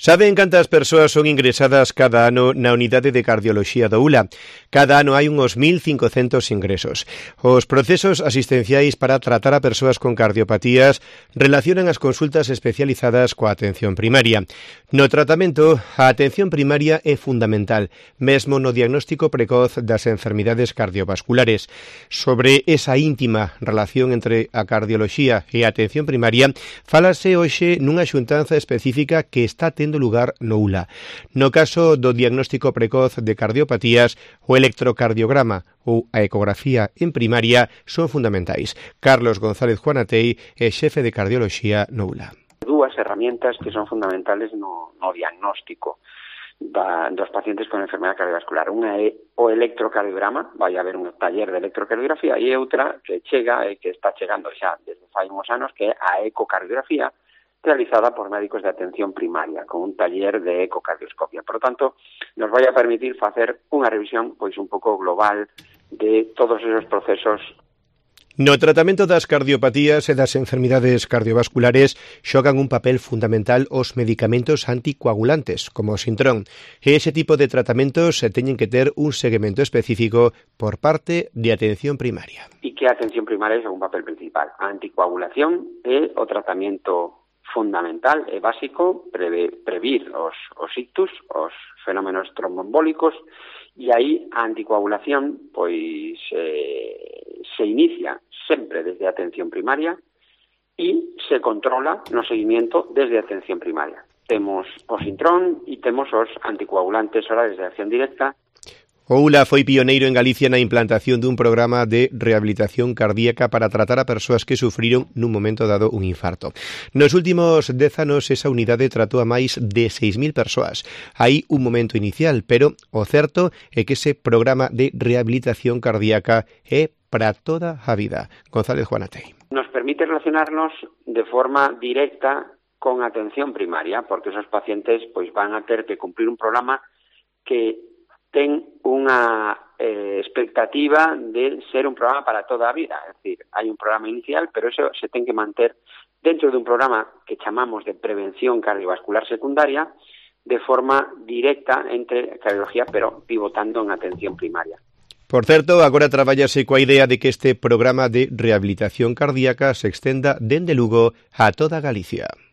Saben cantas persoas son ingresadas cada ano na unidade de cardioloxía do ULA? Cada ano hai uns 1.500 ingresos. Os procesos asistenciais para tratar a persoas con cardiopatías relacionan as consultas especializadas coa atención primaria. No tratamento, a atención primaria é fundamental, mesmo no diagnóstico precoz das enfermidades cardiovasculares. Sobre esa íntima relación entre a cardioloxía e a atención primaria, fálase hoxe nunha xuntanza específica que está tendo lugar no ULA. No caso do diagnóstico precoz de cardiopatías, o electrocardiograma ou a ecografía en primaria son fundamentais. Carlos González Juanatei é xefe de cardioloxía no ULA. Dúas herramientas que son fundamentales no diagnóstico dos pacientes con enfermedade cardiovascular. Unha é o electrocardiograma, vai haber un taller de electrocardiografía, e outra que chega e que está chegando xa desde fai uns anos, que é a ecocardiografía, realizada por médicos de atención primaria, con un taller de ecocardioscopia. Por lo tanto, nos vai a permitir facer unha revisión pois un pouco global de todos esos procesos. No tratamento das cardiopatías e das enfermidades cardiovasculares xogan un papel fundamental os medicamentos anticoagulantes, como o Sintrón. E ese tipo de tratamentos teñen que ter un seguimento específico por parte de atención primaria. E que a atención primaria é un papel principal. A anticoagulación é o tratamento fundamental e básico, previr os ictus, os fenómenos tromboembólicos, e aí a anticoagulación pois se inicia sempre desde a atención primaria e se controla no seguimiento desde a atención primaria. Temos o Sintrón e temos os anticoagulantes orales de acción directa. O ULA foi pioneiro en Galicia na implantación dun programa de rehabilitación cardíaca para tratar a persoas que sufriron nun momento dado un infarto. Nos últimos 10 anos esa unidade tratou a máis de 6.000 persoas. Hai un momento inicial, pero o certo é que ese programa de rehabilitación cardíaca é para toda a vida. González Juanatei. Nos permite relacionarnos de forma directa con atención primaria, porque esos pacientes pois van a ter que cumplir un programa que ten unha expectativa de ser un programa para toda a vida. É dicir, hai un programa inicial, pero eso se ten que manter dentro de un programa que chamamos de prevención cardiovascular secundaria, de forma directa entre cardiología, pero pivotando en atención primaria. Por certo, agora trabállase coa idea de que este programa de rehabilitación cardíaca se extenda dende Lugo a toda Galicia.